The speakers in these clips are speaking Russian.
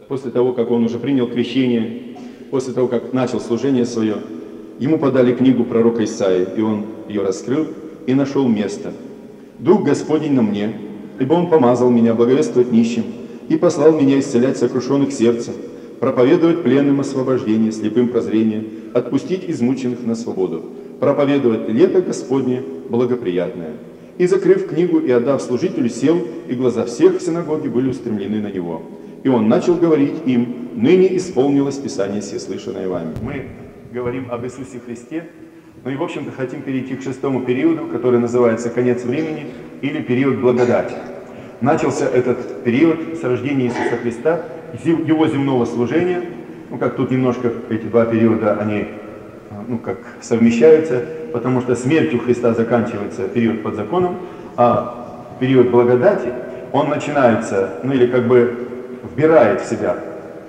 после того, как он уже принял крещение, после того, как начал служение свое, ему подали книгу пророка Исаии, и он ее раскрыл и нашел место. «Дух Господень на мне, ибо Он помазал меня благовествовать нищим и послал меня исцелять сокрушенных сердцем, проповедовать пленным освобождение, слепым прозрение, отпустить измученных на свободу, проповедовать лето Господне благоприятное». И, закрыв книгу и отдав служителю, сел, и глаза всех в синагоге были устремлены на него. И он начал говорить им: «Ныне исполнилось Писание сие, слышанное вами». Мы говорим об Иисусе Христе, ну и, в общем-то, хотим перейти к шестому периоду, который называется «Конец времени» или период благодати. Начался этот период с рождения Иисуса Христа, его земного служения. Ну, как тут немножко эти два периода, они, как совмещаются, потому что смертью Христа заканчивается период под законом, а период благодати, он начинается, или как бы вбирает в себя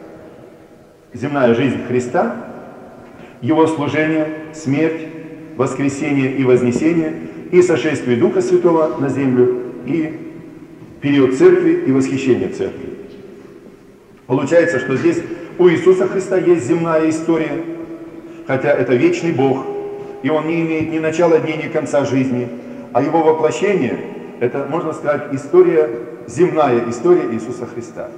земная жизнь Христа, его служение, смерть, воскресение и вознесение, и сошествие Духа Святого на землю, и период церкви и восхищение церкви. Получается, что здесь у Иисуса Христа есть земная история, хотя это вечный Бог, и Он не имеет ни начала дней, ни конца жизни, а Его воплощение – это, можно сказать, история, земная история Иисуса Христа.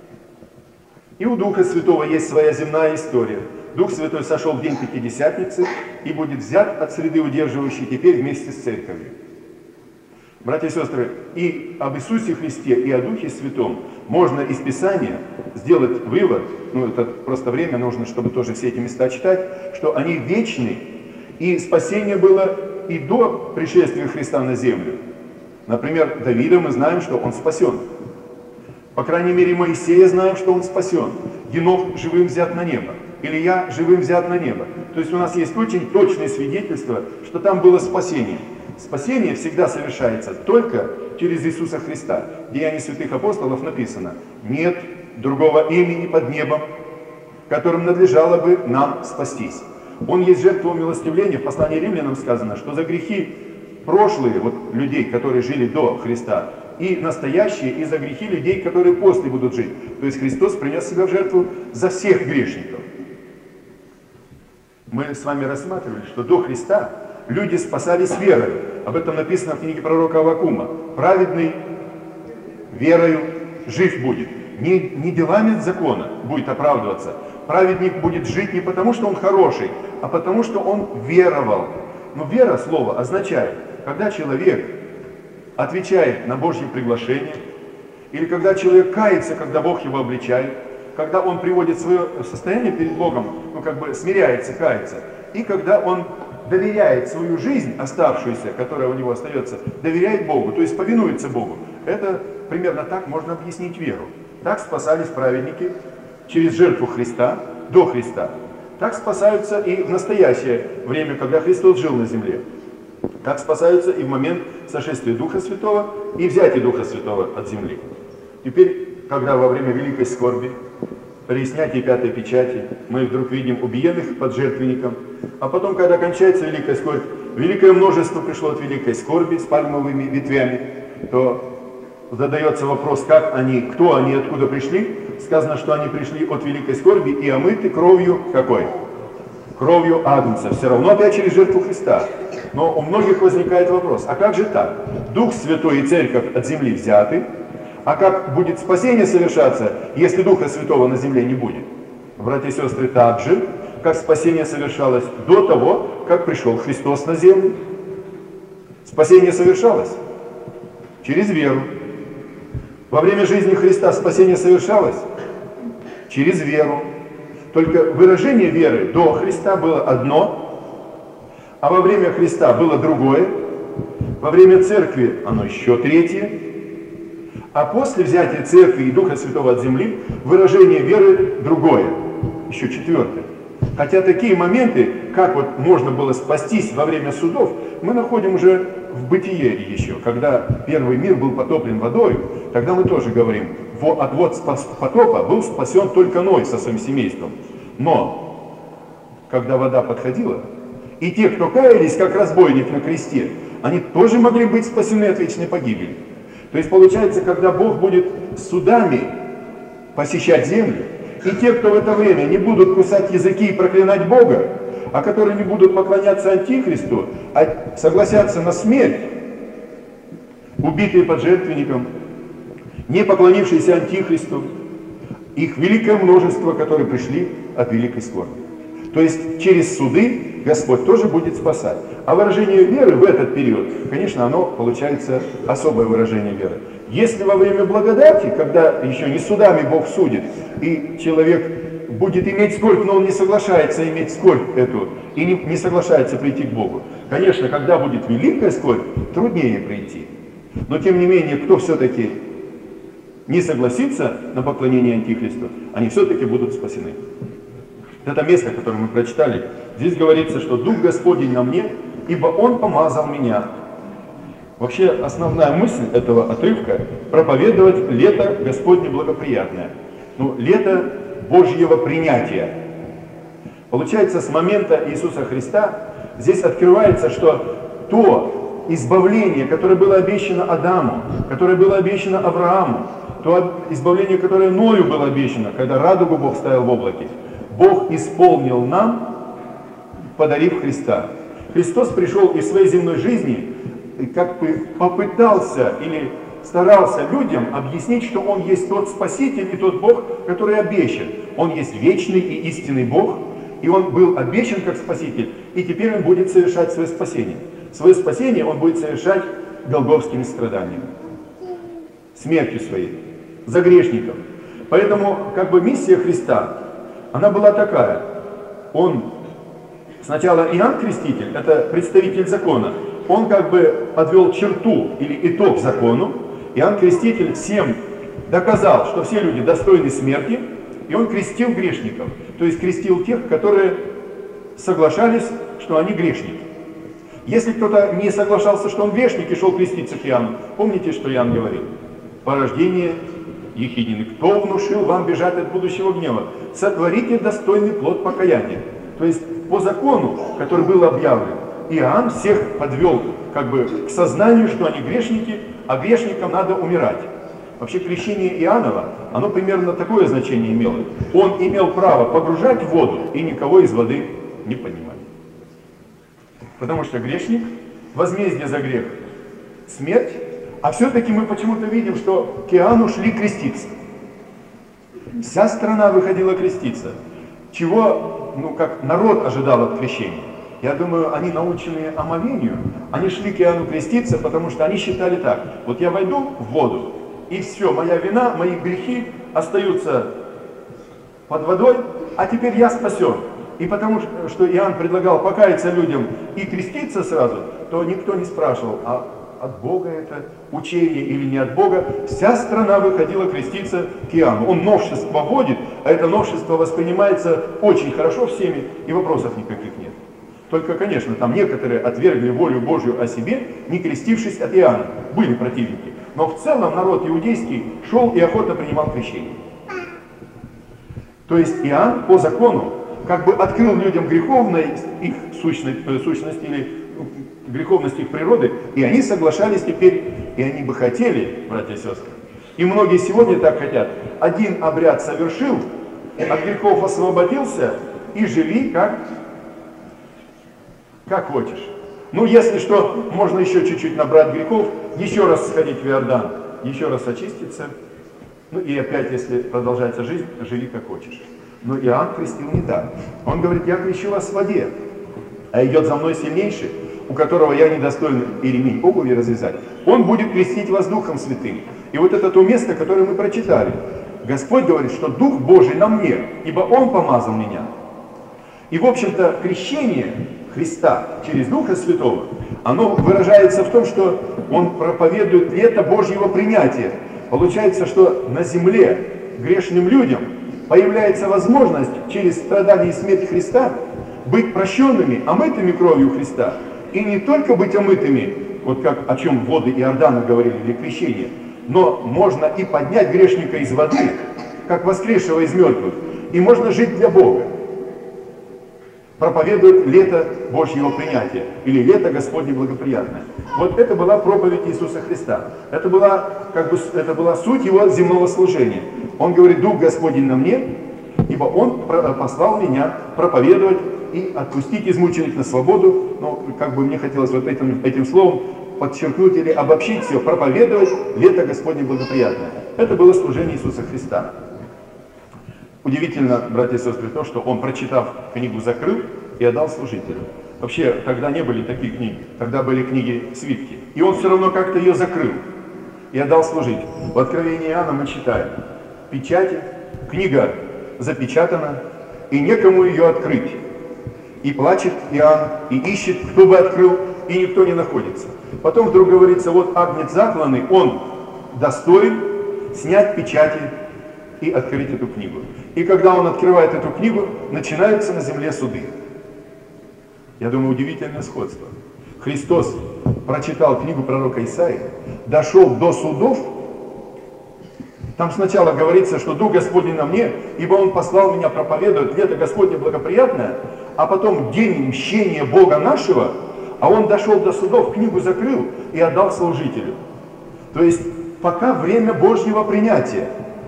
И у Духа Святого есть своя земная история. Дух Святой сошел в день Пятидесятницы и будет взят от среды удерживающей теперь вместе с Церковью. Братья и сестры, и об Иисусе Христе, и о Духе Святом можно из Писания сделать вывод, это просто время нужно, чтобы тоже все эти места читать, что они вечны, и спасение было и до пришествия Христа на землю. Например, Давида мы знаем, что он спасен. По крайней мере, Моисея знаем, что он спасен. Енох живым взят на небо. Илья живым взят на небо. То есть у нас есть очень точное свидетельство, что там было спасение. Спасение всегда совершается только через Иисуса Христа. В Деянии святых апостолов написано: «Нет другого имени под небом, которым надлежало бы нам спастись». Он есть жертва умилостивления. В послании римлянам сказано, что за грехи прошлые, людей, которые жили до Христа, и настоящие, и за грехи людей, которые после будут жить. То есть Христос принес себя в жертву за всех грешников. Мы с вами рассматривали, что до Христа люди спасались верой. Об этом написано в книге пророка Аввакума. «Праведный верою жив будет». Не делами закона будет оправдываться. Праведник будет жить не потому, что он хороший, а потому, что он веровал. Но вера, слово, означает, когда человек отвечает на Божье приглашение, или когда человек кается, когда Бог его обличает, когда он приводит свое состояние перед Богом, смиряется, кается, и когда он доверяет свою жизнь, оставшуюся, которая у него остается, доверяет Богу, то есть повинуется Богу. Это примерно так можно объяснить веру. Так спасались праведники через жертву Христа, до Христа. Так спасаются и в настоящее время, когда Христос жил на земле. Так спасаются и в момент сошествия Духа Святого и взятия Духа Святого от земли. Теперь, когда во время великой скорби, при снятии пятой печати, мы вдруг видим убиенных под жертвенником, а потом, когда кончается великая скорбь, великое множество пришло от великой скорби с пальмовыми ветвями, то задается вопрос, как они, кто они, откуда пришли. Сказано, что они пришли от великой скорби и омыты кровью какой? Кровью Агнца. Все равно опять через жертву Христа. Но у многих возникает вопрос, а как же так? Дух Святой и Церковь от земли взяты, а как будет спасение совершаться, если Духа Святого на земле не будет? Братья и сестры, так же, как спасение совершалось до того, как пришел Христос на землю. Спасение совершалось через веру. Во время жизни Христа спасение совершалось через веру. Только выражение веры до Христа было одно, а во время Христа было другое. Во время Церкви оно еще третье. А после взятия Церкви и Духа Святого от земли выражение веры другое, еще четвертое. Хотя такие моменты, как можно было спастись во время судов, мы находим уже в Бытие еще. Когда первый мир был потоплен водой, тогда мы тоже говорим, от вод потопа был спасен только Ной со своим семейством. Но, когда вода подходила, и те, кто каялись, как разбойник на кресте, они тоже могли быть спасены от вечной погибели. То есть получается, когда Бог будет судами посещать землю. И те, кто в это время не будут кусать языки и проклинать Бога, а которые не будут поклоняться Антихристу, а согласятся на смерть, убитые под жертвенником, не поклонившиеся Антихристу, их великое множество, которые пришли от великой скорби. То есть через суды Господь тоже будет спасать. А выражение веры в этот период, конечно, оно получается особое выражение веры. Если во время благодати, когда еще не судами Бог судит, и человек будет иметь скорбь, но он не соглашается иметь скорбь эту, и не соглашается прийти к Богу. Конечно, когда будет великая скорбь, труднее прийти. Но тем не менее, кто все-таки не согласится на поклонение Антихристу, они все-таки будут спасены. Это место, которое мы прочитали, здесь говорится, что Дух Господень на мне, ибо Он помазал меня. Вообще основная мысль этого отрывка – проповедовать лето Господне благоприятное. Ну, лето Божьего принятия. Получается, с момента Иисуса Христа здесь открывается, что то избавление, которое было обещано Адаму, которое было обещано Аврааму, то избавление, которое Ною было обещано, когда радугу Бог ставил в облаке, Бог исполнил нам, подарив Христа. Христос пришел из своей земной жизни и как бы попытался или старался людям объяснить, что Он есть тот Спаситель и тот Бог, который обещан. Он есть вечный и истинный Бог, и Он был обещан как Спаситель, и теперь Он будет совершать свое спасение. Свое спасение Он будет совершать голгофскими страданиями, смертью своей, за грешников. Поэтому как бы миссия Христа, она была такая. Он сначала Иоанн Креститель, это представитель закона, он как бы подвел черту или итог закону. Иоанн Креститель всем доказал, что все люди достойны смерти, и он крестил грешников. То есть крестил тех, которые соглашались, что они грешники. Если кто-то не соглашался, что он грешник, и шел креститься к Иоанну, помните, что Иоанн говорил? Порождение ехиднины. Кто внушил вам бежать от будущего гнева? Сотворите достойный плод покаяния. То есть по закону, который был объявлен, Иоанн всех подвел как бы к сознанию, что они грешники, а грешникам надо умирать. Вообще крещение Иоаннова, оно примерно такое значение имело. Он имел право погружать в воду и никого из воды не поднимать. Потому что грешник, возмездие за грех, смерть. А все-таки мы почему-то видим, что к Иоанну шли креститься. Вся страна выходила креститься. Чего, как народ ожидал от крещения. Я думаю, они, наученные омовению, они шли к Иоанну креститься, потому что они считали так. Вот я войду в воду, и все, моя вина, мои грехи остаются под водой, а теперь я спасен. И потому что Иоанн предлагал покаяться людям и креститься сразу, то никто не спрашивал, а от Бога это учение или не от Бога. Вся страна выходила креститься к Иоанну. Он новшество вводит, а это новшество воспринимается очень хорошо всеми, и вопросов никаких нет. Только, конечно, там некоторые отвергли волю Божью о себе, не крестившись от Иоанна. Были противники. Но в целом народ иудейский шел и охотно принимал крещение. То есть Иоанн по закону как бы открыл людям греховность их сущность или греховность их природы, и они соглашались теперь, и они бы хотели, братья и сестры. И многие сегодня так хотят. Один обряд совершил, от грехов освободился, и живи как хочешь. Ну, если что, можно еще чуть-чуть набрать грехов, еще раз сходить в Иордан, еще раз очиститься. Ну и опять, если продолжается жизнь, живи как хочешь. Но Иоанн крестил не так. Он говорит, я крещу вас в воде, а идет за мной сильнейший, у которого я недостоин и ремень обуви развязать. Он будет крестить вас Духом Святым. И вот это то место, которое мы прочитали. Господь говорит, что Дух Божий на мне, ибо Он помазал меня. И, в общем-то, крещение Христа через Духа Святого, оно выражается в том, что Он проповедует лето Божьего принятия. Получается, что на земле грешным людям появляется возможность через страдания и смерть Христа быть прощенными, омытыми кровью Христа. И не только быть омытыми, вот как о чем воды Иордана говорили, или крещение, но можно и поднять грешника из воды, как воскресшего из мертвых, и можно жить для Бога. Проповедует лето Божьего принятия, или лето Господне благоприятное. Вот это была проповедь Иисуса Христа. Это была суть Его земного служения. Он говорит: Дух Господень на мне, ибо Он послал меня проповедовать и отпустить измученных на свободу. Но как бы мне хотелось вот этим словом подчеркнуть или обобщить все: проповедовать лето Господне благоприятное. Это было служение Иисуса Христа. Удивительно, братья и сестры, то, что Он, прочитав книгу, закрыл и отдал служителю. Вообще, тогда не были такие книги, тогда были книги-свитки. И Он все равно как-то ее закрыл и отдал служителю. В Откровении Иоанна мы читаем: печати, книга запечатана, и некому ее открыть. И плачет Иоанн, и ищет, кто бы открыл, и никто не находится. Потом вдруг говорится: вот агнец закланный, он достоин снять печати и открыть эту книгу. И когда он открывает эту книгу, начинаются на земле суды. Я думаю, удивительное сходство. Христос прочитал книгу пророка Исаии, дошел до судов. Там сначала говорится, что Дух Господень на мне, ибо Он послал меня проповедовать лето Господне благоприятное, а потом день мщения Бога нашего, а Он дошел до судов, книгу закрыл и отдал служителю. То есть пока время Божьего принятия.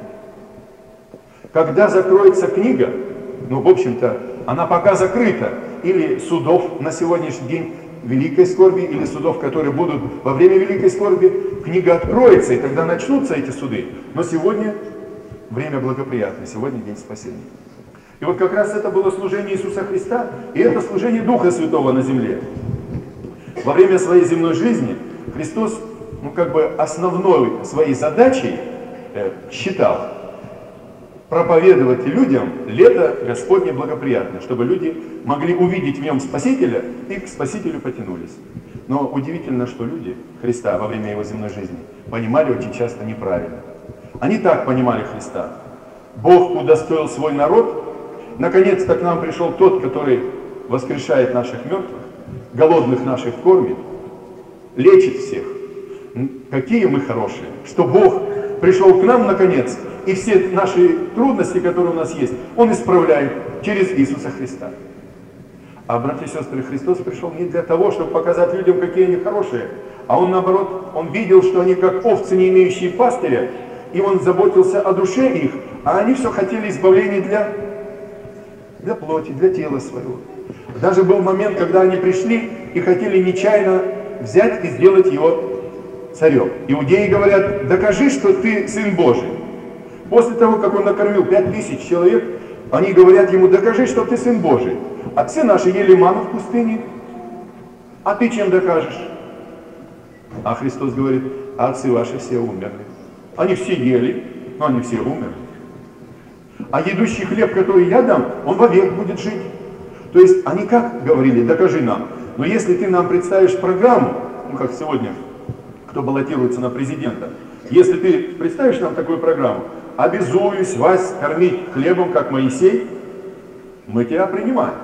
Когда закроется книга, ну, в общем-то, она пока закрыта, или судов на сегодняшний день великой скорби, или судов, которые будут во время великой скорби, книга откроется, и тогда начнутся эти суды. Но сегодня время благоприятное, сегодня день спасения. И вот как раз это было служение Иисуса Христа, и это служение Духа Святого на земле. Во время своей земной жизни Христос, ну, как бы основной своей задачей считал проповедовать людям лето Господне благоприятное, чтобы люди могли увидеть в нем Спасителя и к Спасителю потянулись. Но удивительно, что люди Христа во время его земной жизни понимали очень часто неправильно. Они так понимали Христа: Бог удостоил свой народ, наконец-то к нам пришел тот, который воскрешает наших мертвых, голодных наших кормит, лечит всех. Какие мы хорошие, что Бог пришел к нам наконец, и все наши трудности, которые у нас есть, Он исправляет через Иисуса Христа. А, братья и сестры, Христос пришел не для того, чтобы показать людям, какие они хорошие, а Он, наоборот, Он видел, что они как овцы, не имеющие пастыря, и Он заботился о душе их, а они все хотели избавления для плоти, для тела своего. Даже был момент, когда они пришли и хотели нечаянно взять и сделать Его царем. Иудеи говорят: докажи, что ты Сын Божий. После того, как Он накормил 5000 человек, они говорят Ему: докажи, что ты Сын Божий. Отцы наши ели ману в пустыне, а ты чем докажешь? А Христос говорит: а отцы ваши все умерли. Они все ели, но они все умерли. А едущий хлеб, который я дам, он вовек будет жить. То есть они как говорили: докажи нам. Но если ты нам представишь программу, ну как сегодня, кто баллотируется на президента, если ты представишь нам такую программу: обязуюсь вас кормить хлебом, как Моисей, мы тебя принимаем.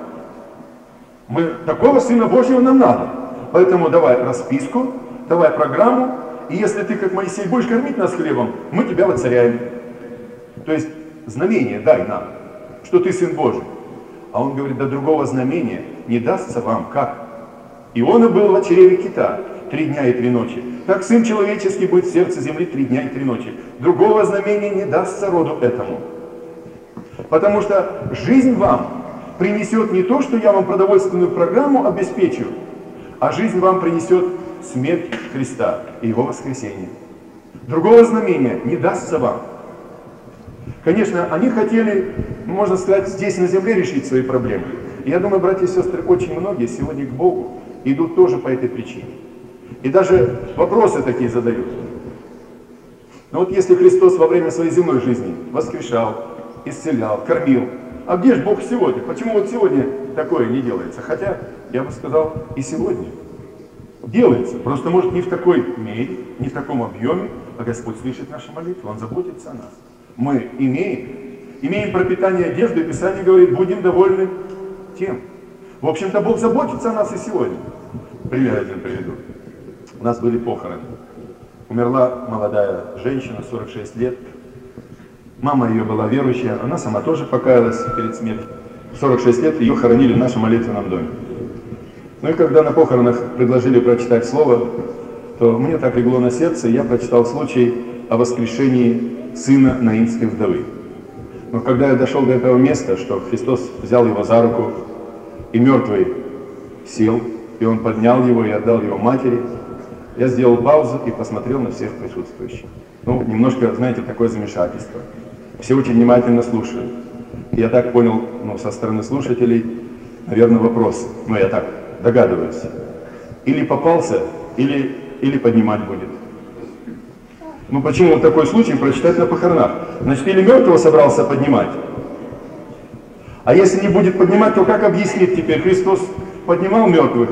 Такого Сына Божьего нам надо. Поэтому давай расписку, давай программу, и если ты, как Моисей, будешь кормить нас хлебом, мы тебя воцаряем. То есть знамение дай нам, что ты Сын Божий. А Он говорит: до другого знамения не дастся вам. Как? Иона был в чреве кита 3 дня и 3 ночи. Так Сын Человеческий будет в сердце земли 3 дня и 3 ночи. Другого знамения не дастся роду этому. Потому что жизнь вам принесет не то, что я вам продовольственную программу обеспечу, а жизнь вам принесет смерть Христа и Его воскресение. Другого знамения не дастся вам. Конечно, они хотели, можно сказать, здесь на земле решить свои проблемы. И я думаю, братья и сестры, очень многие сегодня к Богу идут тоже по этой причине. И даже вопросы такие задают. Но вот если Христос во время своей земной жизни воскрешал, исцелял, кормил, а где же Бог сегодня? Почему вот сегодня такое не делается? Хотя, я бы сказал, и сегодня делается. Просто, может, не в такой мере, не в таком объеме, а Господь слышит наши молитвы, Он заботится о нас. Мы имеем пропитание одежды, Писание говорит: будем довольны тем. В общем-то, Бог заботится о нас и сегодня. Пример один приведу. У нас были похороны. Умерла молодая женщина, 46 лет. Мама ее была верующая, она сама тоже покаялась перед смертью. В 46 лет ее хоронили в нашем молитвенном доме. Ну и когда на похоронах предложили прочитать слово, то мне так легло на сердце, и я прочитал случай о воскрешении сына наинской вдовы. Но когда я дошел до этого места, что Христос взял его за руку, и мертвый сел, и он поднял его и отдал его матери, я сделал паузу и посмотрел на всех присутствующих. Ну, немножко, знаете, такое замешательство. Все очень внимательно слушают. И я так понял, со стороны слушателей, наверное, вопрос. Я так догадываюсь. Или попался, или поднимать будет. Почему вот такой случай прочитать на похоронах? Значит, или мертвого собрался поднимать. А если не будет поднимать, то как объяснить теперь? Христос поднимал мертвых.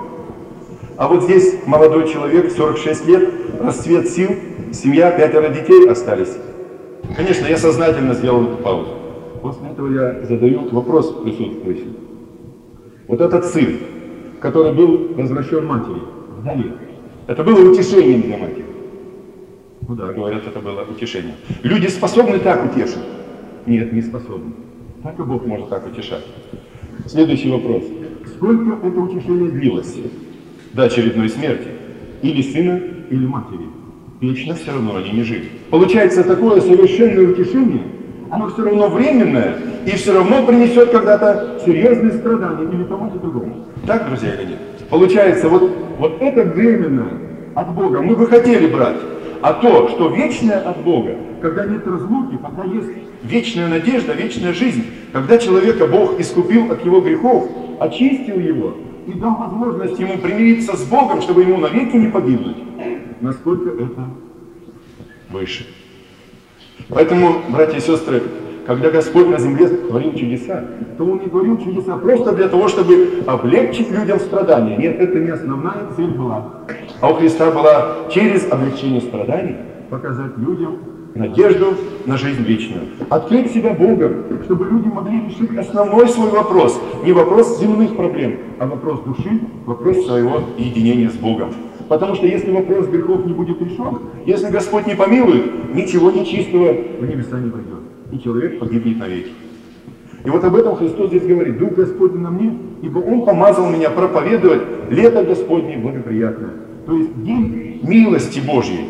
А вот здесь молодой человек, 46 лет, расцвет сил, семья, 5 детей остались. Конечно, я сознательно сделал эту паузу. После этого я задаю вопрос присутствующим. Вот этот сын, который был возвращен матери вдове, это было утешением для матери. Да, говорят, это было утешение. Люди способны так утешить? Нет, не способны. Так и Бог может так утешать. Следующий вопрос. Сколько это утешение длилось? До очередной смерти. Или сына, или матери. Вечно все равно они не жили. Получается, такое совершенное утешение, оно все равно временное, и все равно принесет когда-то серьезные страдания или тому-то другому. Так, друзья, или нет? Получается, вот это временное от Бога мы бы хотели брать. А то, что вечное от Бога, когда нет разлуки, когда есть вечная надежда, вечная жизнь, когда человека Бог искупил от его грехов, очистил его и дал возможность ему примириться с Богом, чтобы ему навеки не погибнуть, насколько это выше. Поэтому, братья и сестры, когда Господь на земле творил чудеса, то Он не творил чудеса просто для того, чтобы облегчить людям страдания. Нет, это не основная цель была. А у Христа была через облегчение страданий показать людям надежду на жизнь вечную. Открыть себя Богом, чтобы люди могли решить основной свой вопрос. Не вопрос земных проблем, а вопрос души, вопрос своего единения с Богом. Потому что если вопрос грехов не будет решен, если Господь не помилует, ничего нечистого в небеса не придет. И человек погибнет навеки. И вот об этом Христос здесь говорит. Дух Господень на мне, ибо Он помазал меня проповедовать лето Господне благоприятное. То есть день милости Божьей.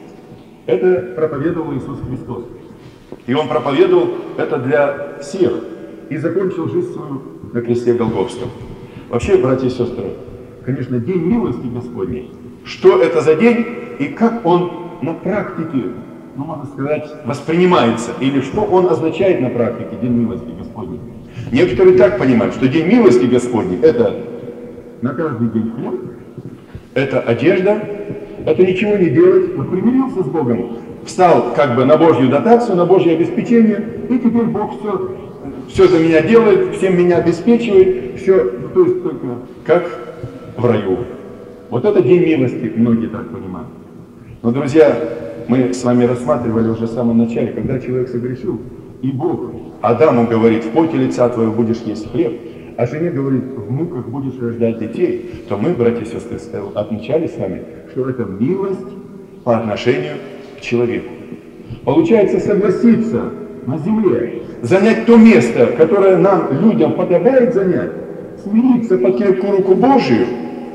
Это проповедовал Иисус Христос. И Он проповедовал это для всех. И закончил жизнь свою на кресте Голгофском. Вообще, братья и сестры, конечно, день милости Господней. Что это за день и как он на практике, можно сказать, воспринимается? Или что он означает на практике, день милости Господней? Некоторые так понимают, что день милости Господней – это на каждый день хлеб, это одежда, это ничего не делать. Вот примирился с Богом, встал как бы на Божью дотацию, на Божье обеспечение, и теперь Бог все за меня делает, всем меня обеспечивает, все, то есть только как в раю. Вот это день милости, многие так понимают. Но, друзья, мы с вами рассматривали уже в самом начале, когда человек согрешил, и Бог Адаму говорит: в поте лица твоего будешь есть хлеб, а жене говорит: в муках будешь рождать детей, то мы, братья и сестры, отмечали с вами, что это милость по отношению к человеку. Получается, согласиться на земле, занять то место, которое нам, людям, подобает занять, смириться под крепкую руку Божию,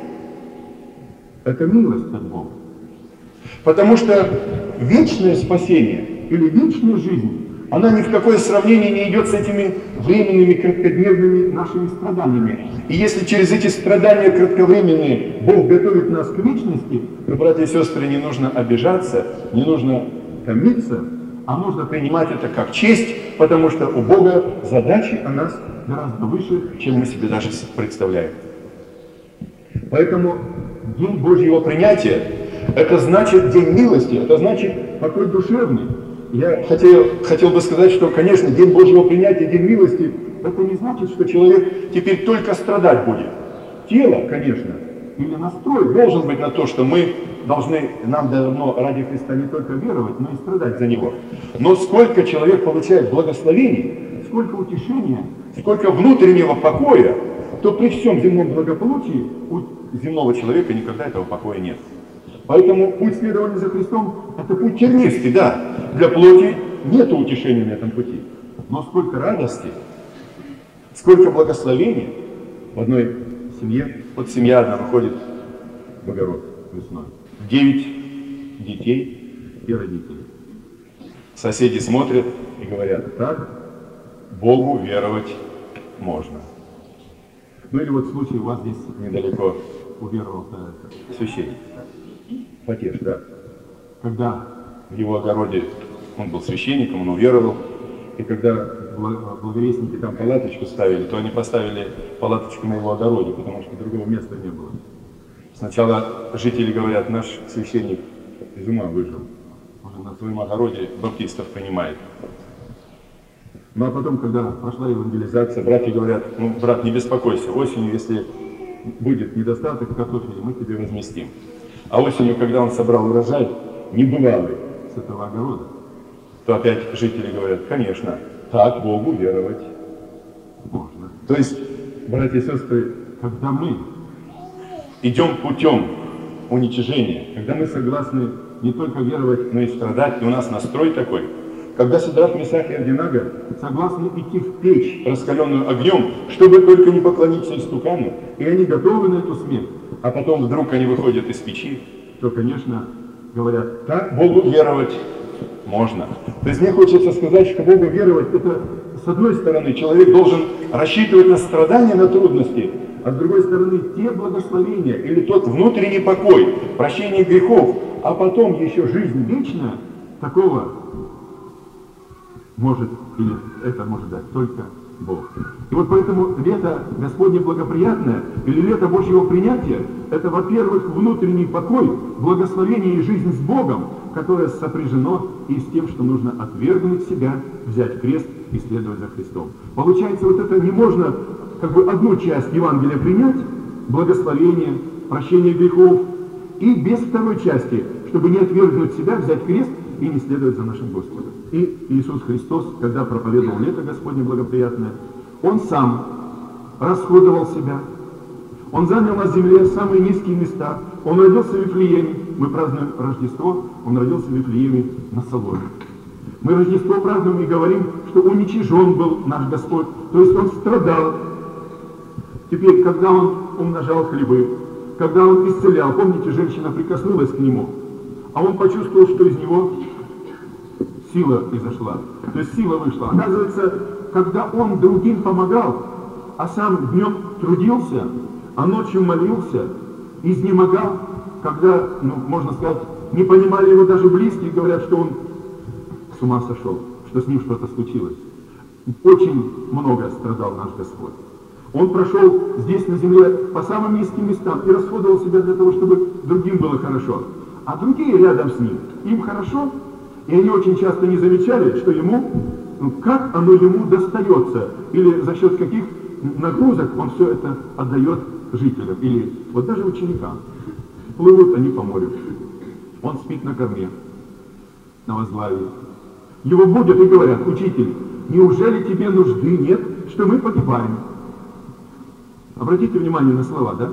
это милость от Бога. Потому что вечное спасение или вечная жизнь, она ни в какое сравнение не идет с этими временными, краткодневными нашими страданиями. И если через эти страдания кратковременные Бог готовит нас к вечности, то, братья и сестры, не нужно обижаться, не нужно томиться, а нужно принимать это как честь, потому что у Бога задачи о нас гораздо выше, чем мы себе даже представляем. Поэтому день Божьего принятия – это значит день милости, это значит покой душевный. Я хотел бы сказать, что, конечно, день Божьего принятия, день милости – это не значит, что человек теперь только страдать будет. Тело, конечно, или настрой должен быть на то, что мы должны, нам давно ради Христа не только веровать, но и страдать за Него. Но сколько человек получает благословений, сколько утешения, сколько внутреннего покоя, то при всем земном благополучии у земного человека никогда этого покоя нет. Поэтому путь следования за Христом – это путь тернистый, да. Для плоти нет утешения на этом пути. Но сколько радости, сколько благословений в одной семье. Вот семья одна выходит в огород весной. 9 детей и родителей. Соседи смотрят и говорят: так Богу веровать можно. Ну или вот случай у вас здесь недалеко уверовал священник. Фатеш, да. Когда в его огороде, он был священником, он уверовал, и когда благовестники там палаточку ставили, то они поставили палаточку на его огороде, потому что другого места не было. Сначала жители говорят: наш священник из ума выжил, он на своем огороде баптистов принимает. Ну а потом, когда прошла евангелизация, братья говорят: ну, брат, не беспокойся, осенью, если будет недостаток картофеля, мы тебе возместим. А осенью, когда он собрал урожай, небывалый с этого огорода, то опять жители говорят: конечно, так Богу веровать можно. То есть, братья и сестры, когда мы идем путем уничижения, когда мы согласны не только веровать, но и страдать, и у нас настрой такой, когда Сидрах, Месах и Авдинага согласны идти в печь, раскаленную огнем, чтобы только не поклониться истукану, и они готовы на эту смерть, а потом вдруг они выходят из печи, то, конечно, говорят: так Богу веровать можно. То есть мне хочется сказать, что Богу веровать, это, с одной стороны, человек должен рассчитывать на страдания, на трудности, а с другой стороны, те благословения или тот внутренний покой, прощение грехов, а потом еще жизнь вечная, такого может, или это может дать только Бог. И вот поэтому лето Господне благоприятное, или лето Божьего принятия, это, во-первых, внутренний покой, благословение и жизнь с Богом, которое сопряжено и с тем, что нужно отвергнуть себя, взять крест и следовать за Христом. Получается, вот это не можно как бы одну часть Евангелия принять, благословение, прощение грехов, и без второй части, чтобы не отвергнуть себя, взять крест и не следовать за нашим Господом. И Иисус Христос, когда проповедовал лето Господне благоприятное, Он сам расходовал себя. Он занял на земле самые низкие места. Он родился в Вифлееме. Мы празднуем Рождество. Он родился в Вифлееме на соломе. Мы Рождество празднуем и говорим, что уничижен был наш Господь. То есть Он страдал. Теперь, когда Он умножал хлебы, когда Он исцелял, помните, женщина прикоснулась к Нему, а Он почувствовал, что из Него сила изошла. То есть сила вышла. Оказывается, когда Он другим помогал, а сам днем трудился, а ночью молился, изнемогал, когда, можно сказать, не понимали Его даже близкие, говорят, что Он с ума сошел, что с Ним что-то случилось. Очень много страдал наш Господь. Он прошел здесь на земле по самым низким местам и расходовал себя для того, чтобы другим было хорошо. А другие рядом с Ним, им хорошо, и они очень часто не замечали, что ему, как оно ему достается, или за счет каких нагрузок он все это отдает жителям, или вот даже ученикам. Плывут они по морю, он спит на корме, на возглавии. Его будут и говорят: учитель, неужели тебе нужды нет, что мы погибаем? Обратите внимание на слова, да?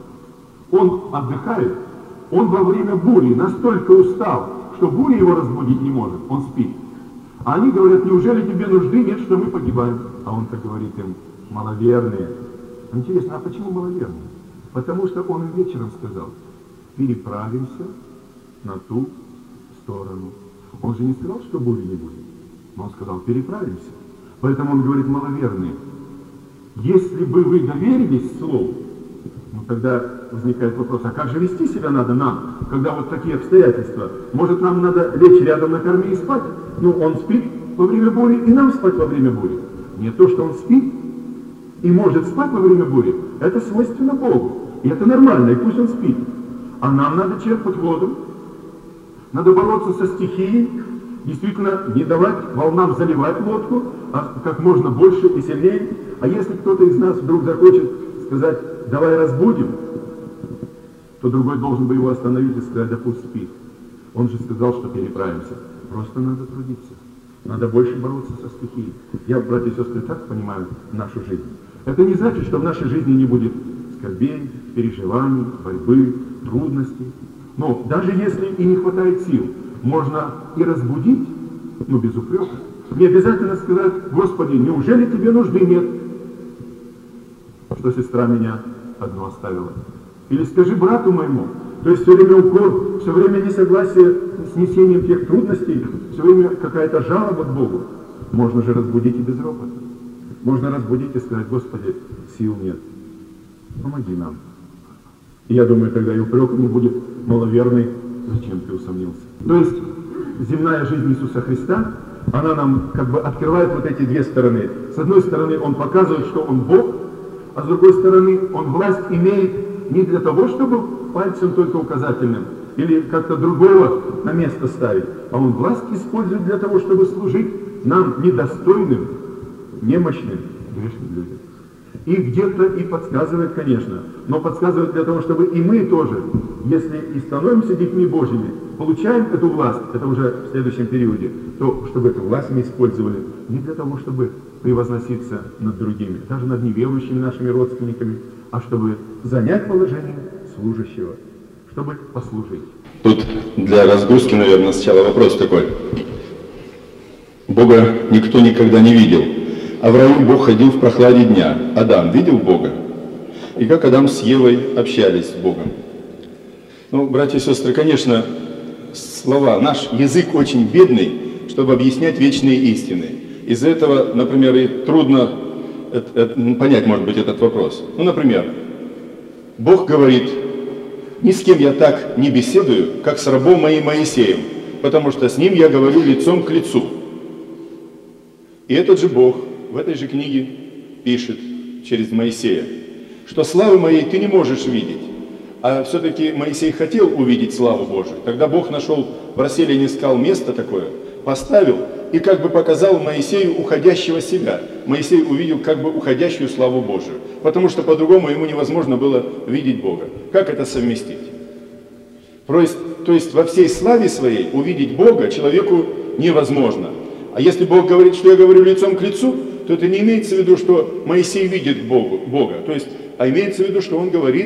Он отдыхает, он во время бури настолько устал, что буря его разбудить не может, он спит. А они говорят: неужели тебе нужды нет, что мы погибаем? А он так говорит им: маловерные. Интересно, а почему маловерные? Потому что он им вечером сказал: переправимся на ту сторону. Он же не сказал, что бури не будет. Но он сказал: переправимся. Поэтому он говорит: маловерные. Если бы вы доверились Слову, тогда возникает вопрос: а как же вести себя надо нам, когда вот такие обстоятельства? Может, нам надо лечь рядом на корме и спать? Он спит во время бури, и нам спать во время бури. Не то, что он спит и может спать во время бури, это свойственно Богу. И это нормально, и пусть он спит. А нам надо черпать воду, надо бороться со стихией, действительно не давать волнам заливать лодку, а как можно больше и сильнее. А если кто-то из нас вдруг захочет сказать: давай разбудим, то другой должен бы его остановить и сказать: да пусть спит. Он же сказал, что переправимся. Просто надо трудиться. Надо больше бороться со стихией. Я, братья и сестры, так понимаю нашу жизнь. Это не значит, что в нашей жизни не будет скорбей, переживаний, борьбы, трудностей. Но даже если и не хватает сил, можно и разбудить, но без упрека. Не обязательно сказать: Господи, неужели тебе нужды нет, что сестра меня одну оставила? Или скажи брату моему: То есть все время укор, все время несогласие с несением тех трудностей, все время какая-то жалоба к Богу. Можно же разбудить и без ропота. Можно разбудить и сказать: Господи, сил нет, помоги нам. И я думаю, тогда и упрек не будет маловерный: зачем ты усомнился? То есть земная жизнь Иисуса Христа, она нам как бы открывает вот эти две стороны. С одной стороны, Он показывает, что Он Бог, а с другой стороны, Он власть имеет не для того, чтобы пальцем только указательным или как-то другого на место ставить, а Он власть использует для того, чтобы служить нам недостойным, немощным, грешным людям. И где-то и подсказывает, конечно, но подсказывает для того, чтобы и мы тоже, если и становимся детьми Божьими, получаем эту власть, это уже в следующем периоде, то чтобы эту власть мы использовали не для того, чтобы превозноситься над другими, даже над неверующими нашими родственниками, а чтобы занять положение служащего, чтобы послужить. Тут для разгрузки, наверное, сначала вопрос такой. Бога никто никогда не видел. А в раю Бог ходил в прохладе дня. Адам видел Бога? И как Адам с Евой общались с Богом? Ну, братья и сестры, конечно, слова, наш язык очень бедный, чтобы объяснять вечные истины. Из-за этого, например, и трудно понять, может быть, этот вопрос. Ну, например, Бог говорит: ни с кем я так не беседую, как с рабом моим Моисеем, потому что с ним я говорю лицом к лицу. И этот же Бог в этой же книге пишет через Моисея, что славы моей ты не можешь видеть. А все-таки Моисей хотел увидеть славу Божию. Тогда Бог нашел в расселине скал место такое, поставил и как бы показал Моисею уходящего себя. Моисей увидел как бы уходящую славу Божию, потому что по-другому ему невозможно было видеть Бога. Как это совместить? То есть во всей славе своей увидеть Бога человеку невозможно. А если Бог говорит, что я говорю лицом к лицу, то это не имеется в виду, что Моисей видит Бога. То есть, а имеется в виду, что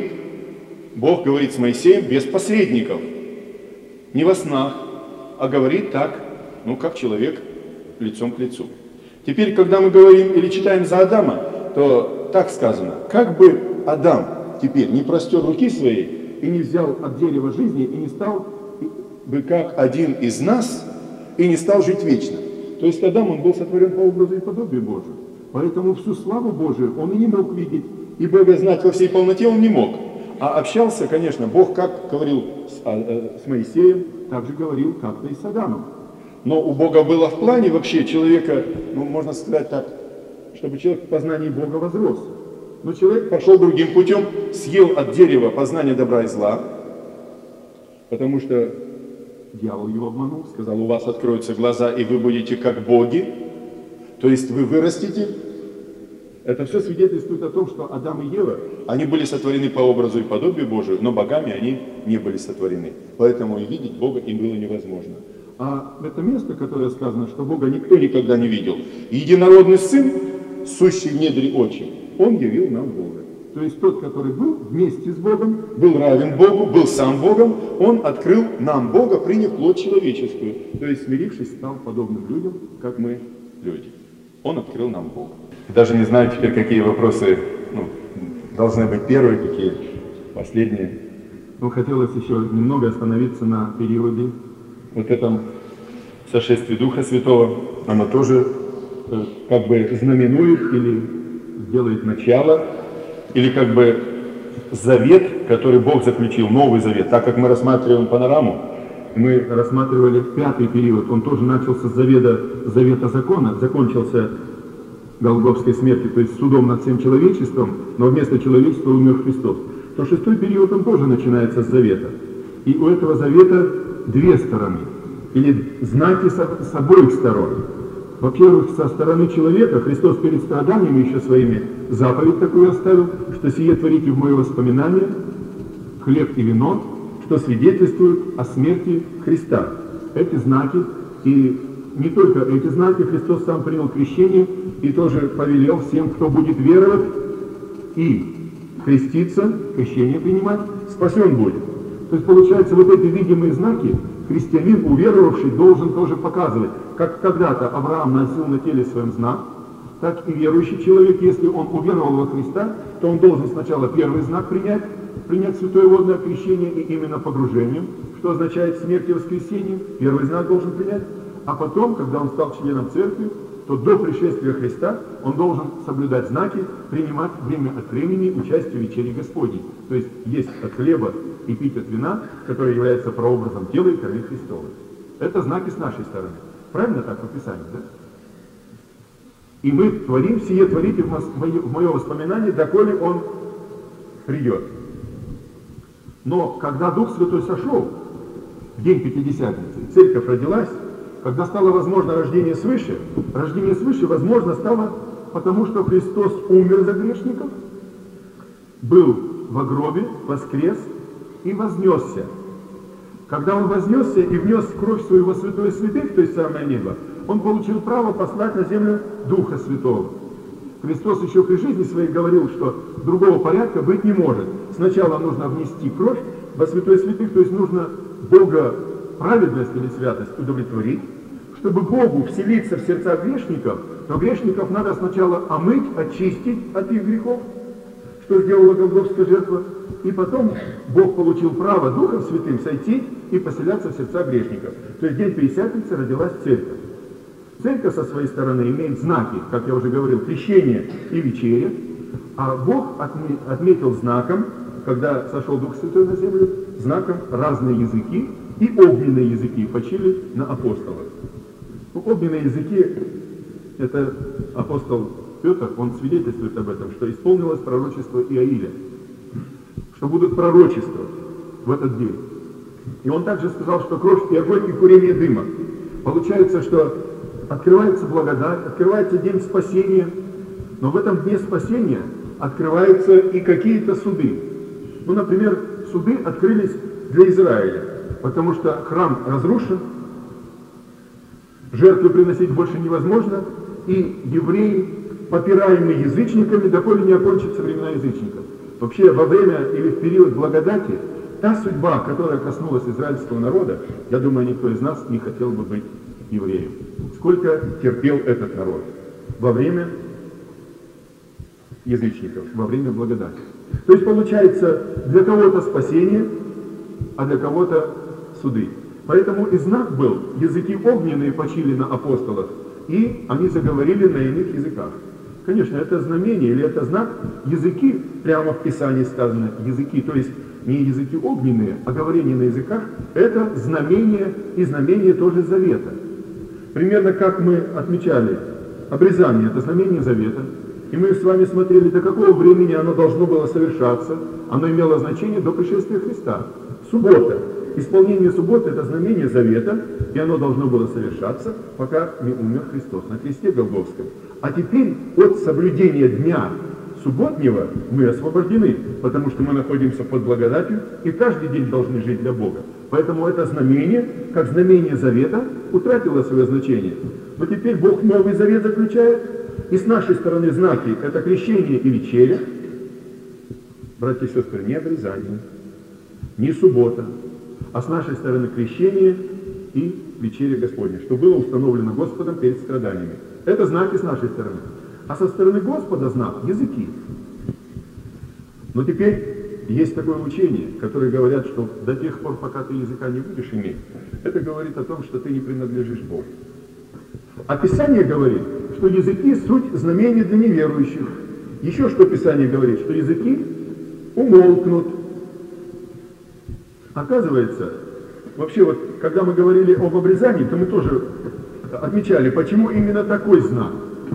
Бог говорит с Моисеем без посредников. Не во снах, а говорит так, как человек лицом к лицу. Теперь, когда мы говорим или читаем за Адама, то так сказано: как бы Адам теперь не простер руки своей и не взял от дерева жизни и не стал бы как один из нас и не стал жить вечно. То есть Адам, он был сотворен по образу и подобию Божию. Поэтому всю славу Божию он и не мог видеть, и Бога знать во всей полноте он не мог. А общался, конечно, Бог как говорил с Моисеем, так же говорил как-то и с Адамом. Но у Бога было в плане вообще человека, можно сказать так, чтобы человек в познании Бога возрос. Но человек пошел другим путем, съел от дерева познания добра и зла, потому что дьявол его обманул, сказал: у вас откроются глаза, и вы будете как боги, то есть вы вырастете. Это все свидетельствует о том, что Адам и Ева, они были сотворены по образу и подобию Божию, но богами они не были сотворены. Поэтому и видеть Бога им было невозможно. А это место, которое сказано, что Бога никто никогда не видел, единородный Сын, сущий в недре отчим, Он явил нам Бога. То есть тот, который был вместе с Богом, был равен Богу, был сам Богом, Он открыл нам Бога, приняв плоть человеческую. То есть, смирившись, стал подобным людям, как мы люди. Он открыл нам Бога. Даже не знаю теперь, какие вопросы должны быть первые, какие последние. Хотелось еще немного остановиться на периоде вот этом сошествии Духа Святого. Оно тоже как бы знаменует или делает начало, или как бы завет, который Бог заключил, Новый Завет. Так как мы рассматриваем панораму, мы рассматривали 5-й период, он тоже начался с завета закона, закончился Голгофской смертью, то есть судом над всем человечеством, но вместо человечества умер Христос. То 6-й период, он тоже начинается с завета. И у этого завета две стороны, или знаки с обоих сторон. Во-первых, со стороны человека Христос перед страданиями еще своими заповедь такую оставил, что сие творите в мое воспоминание, хлеб и вино, что свидетельствует о смерти Христа. Эти знаки, и не только эти знаки, Христос сам принял крещение и тоже повелел всем, кто будет веровать и креститься, крещение принимать, спасен будет. То есть, получается, вот эти видимые знаки христианин, уверовавший, должен тоже показывать. Как когда-то Авраам носил на теле своем знак, так и верующий человек, если он уверовал во Христа, то он должен сначала первый знак принять, принять святое водное крещение и именно погружением, что означает смерть и воскресение. Первый знак должен принять. А потом, когда он стал членом церкви, то до пришествия Христа он должен соблюдать знаки, принимать время от времени участие в вечере Господней. То есть есть от хлеба и пить от вина, которое является прообразом тела и крови Христовой. Это знаки с нашей стороны. Правильно так в Писании, да? И мы творим, сие творите в мое воспоминание, доколе он придет. Но когда Дух Святой сошел, в день Пятидесятницы, церковь родилась, когда стало возможно рождение свыше возможно стало потому, что Христос умер за грешников, был во гробе, воскрес и вознесся. Когда он вознесся и внес кровь свою во святое святых, то есть самое небо, он получил право послать на землю Духа Святого. Христос еще при жизни своей говорил, что другого порядка быть не может. Сначала нужно внести кровь во святое святых, то есть нужно Бога праведность или святость удовлетворить. Чтобы Богу вселиться в сердца грешников, то грешников надо сначала омыть, очистить от их грехов, что сделала Голгофская жертва, и потом Бог получил право Духом Святым сойти и поселяться в сердца грешников. То есть в день Пятидесятницы родилась церковь. Церковь со своей стороны имеет знаки, как я уже говорил, крещение и вечеря, а Бог отметил знаком, когда сошел Дух Святой на землю, знаком разные языки, и огненные языки почили на апостолах. Огненные языки, это апостол Петр, он свидетельствует об этом, что исполнилось пророчество Иоиля, что будут пророчествовать в этот день. И он также сказал, что кровь и огонь и курение дыма. Получается, что открывается благодать, открывается день спасения, но в этом дне спасения открываются и какие-то суды. Ну, например, суды открылись для Израиля, потому что храм разрушен, жертвы приносить больше невозможно, и евреи, попираемые язычниками, доколе не окончатся времена язычников. Вообще, во время или в период благодати, та судьба, которая коснулась израильского народа, я думаю, никто из нас не хотел бы быть евреем. Сколько терпел этот народ во время язычников, во время благодати. То есть, получается, для кого-то спасение, а для кого-то суды. Поэтому и знак был, языки огненные почили на апостолах, и они заговорили на иных языках. Конечно, это знамение или это знак, языки, прямо в Писании сказано, языки, то есть не языки огненные, а говорение на языках, это знамение и знамение тоже завета. Примерно как мы отмечали, обрезание – это знамение завета, и мы с вами смотрели, до какого времени оно должно было совершаться, оно имело значение до пришествия Христа. Суббота. Исполнение субботы – это знамение завета, и оно должно было совершаться, пока не умер Христос на кресте Голгофском. А теперь от соблюдения дня субботнего мы освобождены, потому что мы находимся под благодатью и каждый день должны жить для Бога. Поэтому это знамение, как знамение завета, утратило свое значение. Но теперь Бог новый завет заключает, и с нашей стороны знаки – это крещение и вечеря. Братья и сестры, не обрезание, не суббота, а с нашей стороны крещение и вечеря Господня, что было установлено Господом перед страданиями. Это знаки с нашей стороны. А со стороны Господа знак – языки. Но теперь есть такое учение, которое говорят, что до тех пор, пока ты языка не будешь иметь, это говорит о том, что ты не принадлежишь Богу. А Писание говорит, что языки – суть знамения для неверующих. Еще что Писание говорит, что языки умолкнут. Оказывается, вообще вот, когда мы говорили об обрезании, то мы тоже отмечали, почему именно такой знак.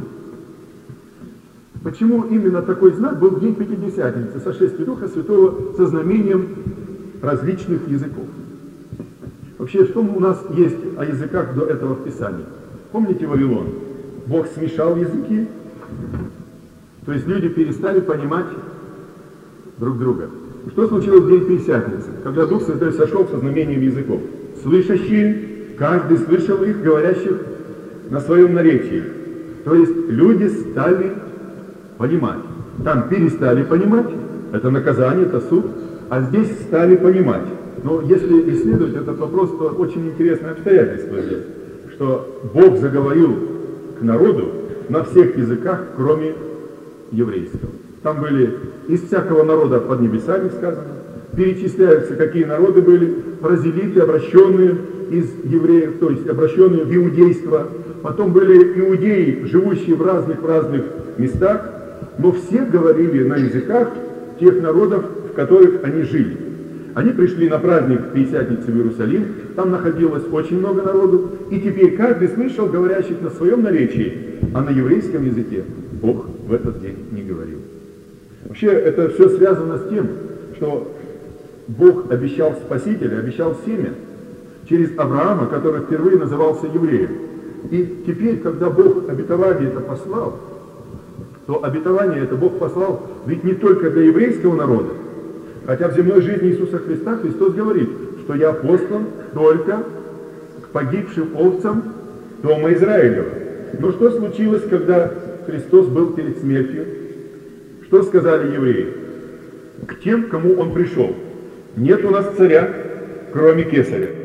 Почему именно такой знак был в день Пятидесятницы, сошествия Духа Святого со знамением различных языков. Вообще, что у нас есть о языках до этого в Писании? Помните Вавилон? Бог смешал языки, то есть люди перестали понимать друг друга. Что случилось в день Пятидесятницы, когда Дух Святой сошел со знамением языков? Слышащие, каждый слышал их, говорящих на своем наречии. То есть люди стали понимать. Там перестали понимать, это наказание, это суд, а здесь стали понимать. Но если исследовать этот вопрос, то очень интересное обстоятельство здесь, что Бог заговорил к народу на всех языках, кроме еврейского. Там были из всякого народа под небесами сказано. Перечисляются, какие народы были, прозелиты, обращенные из евреев, то есть обращенные в иудейство. Потом были иудеи, живущие в разных местах, но все говорили на языках тех народов, в которых они жили. Они пришли на праздник Пятидесятницы в Иерусалим, там находилось очень много народу, и теперь каждый слышал говорящих на своем наречии, а на еврейском языке Бог в этот день не говорил. Вообще это все связано с тем, что Бог обещал Спасителя, обещал семя через Авраама, который впервые назывался евреем. И теперь, когда Бог обетование это послал, то обетование это Бог послал ведь не только для еврейского народа, хотя в земной жизни Иисуса Христа Христос говорит, что я послан только к погибшим овцам дома Израилева. Но что случилось, когда Христос был перед смертью? Что сказали евреи? К тем, к кому Он пришел. Нет у нас царя, кроме Кесаря.